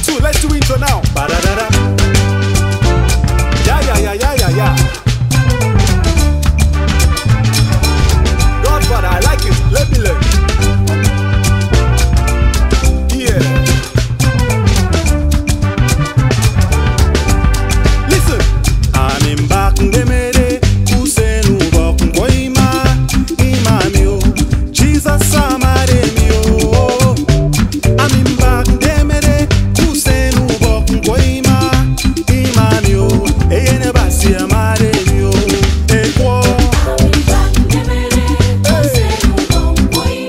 2, let's do intro now. Ba-da-da-da. Yeah. Godfather, I like it. Let me learn. Yeah. Listen. I'm in back the mere. Usenu bok koima. Imamio. Jesus samare mio. I'm in back the mere. Usenu bok koima. Imamio. Eyene basi amare mio. Ekwo. I'm in back the mere. Usenu bok koima.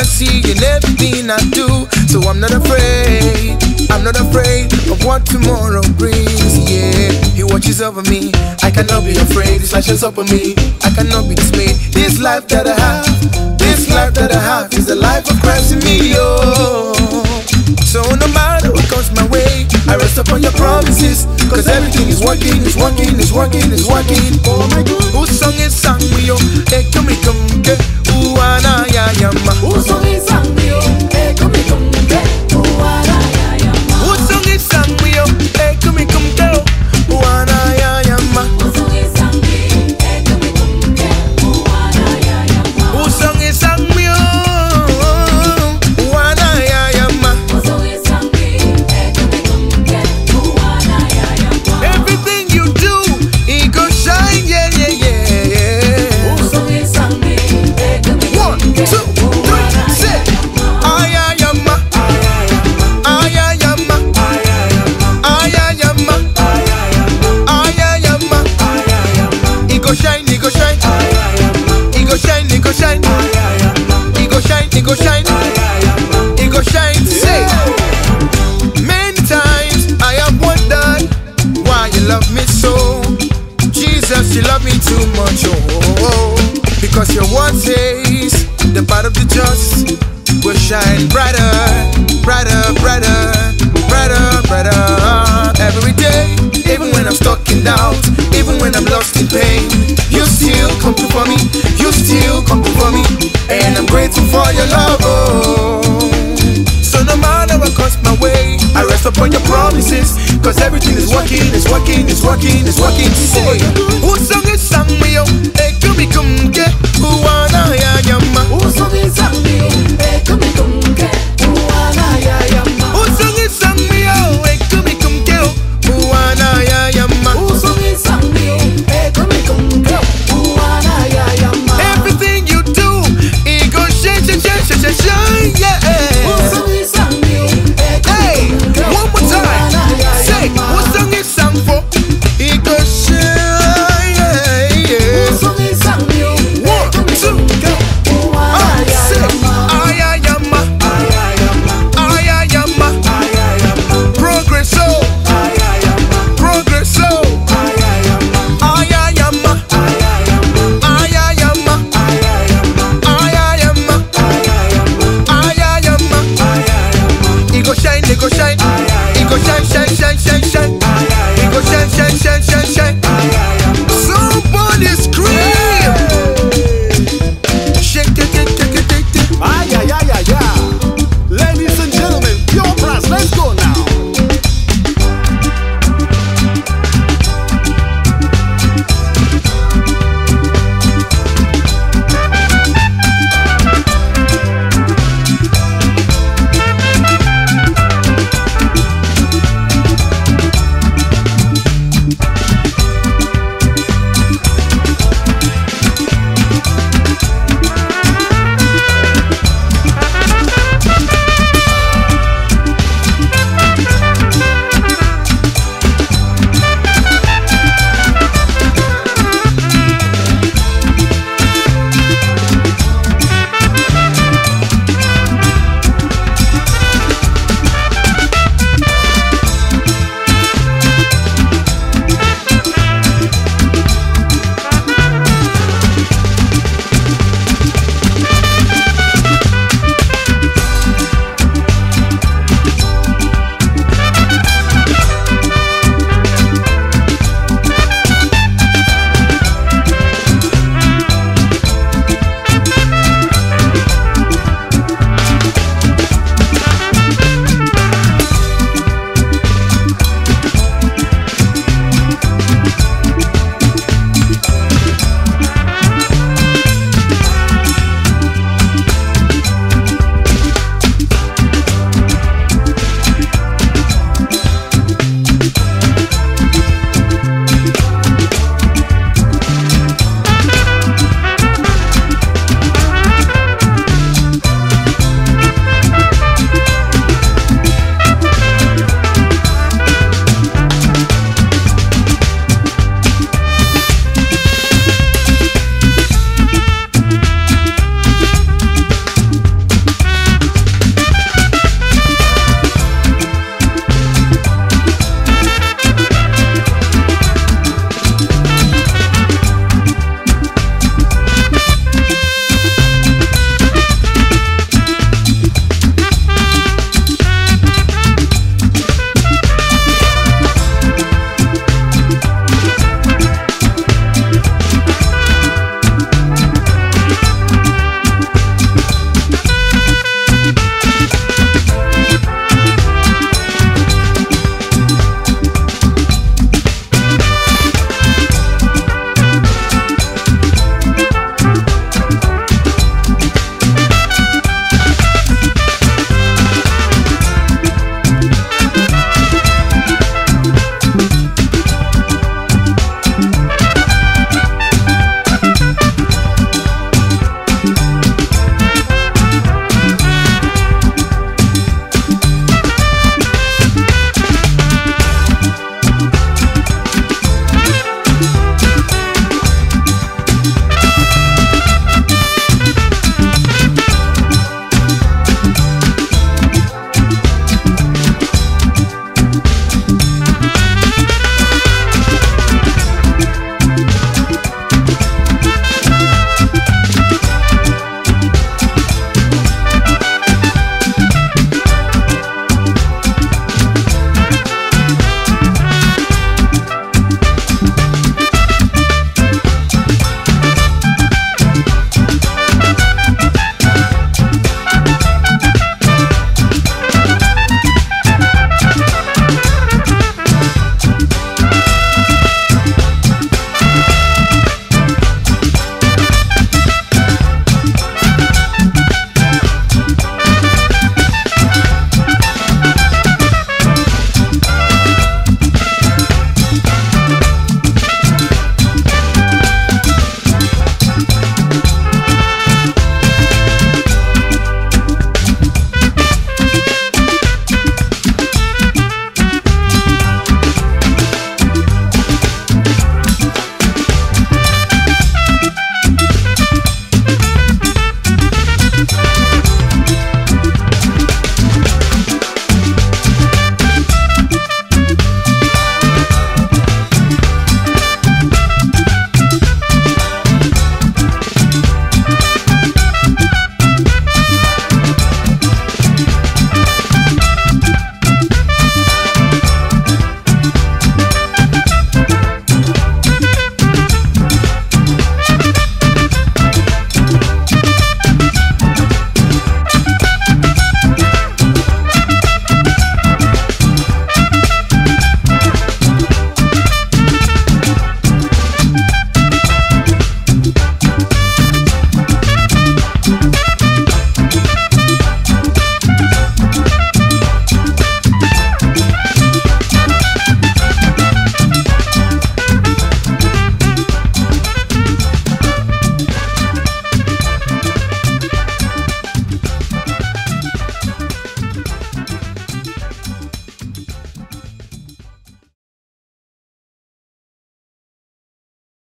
I see in everything I do. So I'm not afraid, I'm not afraid of what tomorrow brings. Yeah, He watches over me, I cannot be afraid. His light shines upon me, I cannot be dismayed. This life that I have, this life that I have is the life of Christ in me, oh. So no matter what comes my way, I rest upon your promises, cause everything is working, is working, is working, is working. Oh my God, whose song is sang me, oh, hey, come, get, ooh, ana, ya, yama. Whose song is sang me, oh, hey, come, get, ooh, ana, ya, yama. Whose song is sang me, oh, hey, come, get, ooh, ana, ya, yama. Whose song is sang me, hey, come, get, ooh, ana, ya, yama. Whose song is sang me, oh, ooh, ana, ya, yama. Whose song is sang me, hey, come, get, ooh, ana, ya, yama. Everything you do, it go shine, yeah, yeah, yeah, yeah. Whose song is sang me, hey, come, get, 1, 2, 3, say, ayayama, ayayama, ayayama, ayayama. It go shine, it go shine, it go shine, it go shine, it go shine, it go shine, it go shine. Say, many times I have wondered why you love me so. Jesus, you love me too much, oh, because your word says the path of the just will shine brighter, brighter, brighter, brighter, brighter every day. Even when I'm stuck in doubt, even when I'm lost in pain, you still come through for me, you still come through for me, and I'm grateful for your love, oh. So no matter what comes my way, I rest upon your promises, cause everything is working, is working, is working, is working. Say, whose song is sang me, oh, hey, come, get, ooh, ana, ya, yama. Whose song